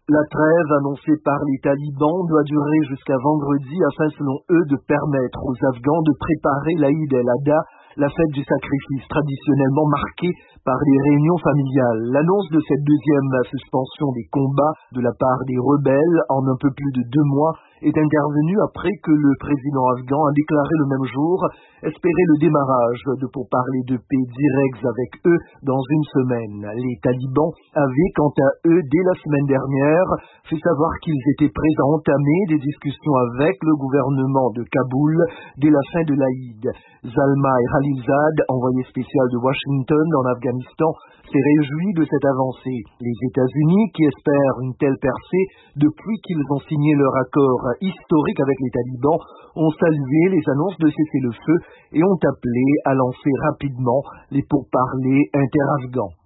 La trêve annoncée par les talibans doit durer jusqu'à vendredi afin, selon eux, de permettre aux Afghans de préparer l'Aïd el-Adha, la fête du sacrifice traditionnellement marquée par les réunions familiales. L'annonce de cette deuxième suspension des combats de la part des rebelles en un peu plus de 2 mois est intervenue après que le président afghan a déclaré le même jour espérer le démarrage de pourparlers de paix directs avec eux dans une semaine. Les talibans avaient, quant à eux, dès la semaine dernière, fait savoir qu'ils étaient prêts à entamer des discussions avec le gouvernement de Kaboul dès la fin de l'Aïd. Zalmay Khalilzad, envoyé spécial de Washington en Afghanistan, s'est réjoui de cette avancée. Les États-Unis, qui espèrent une telle percée depuis qu'ils ont signé leur accord historique avec les talibans, ont salué les annonces de cessez-le-feu et ont appelé à lancer rapidement les pourparlers inter-afghans.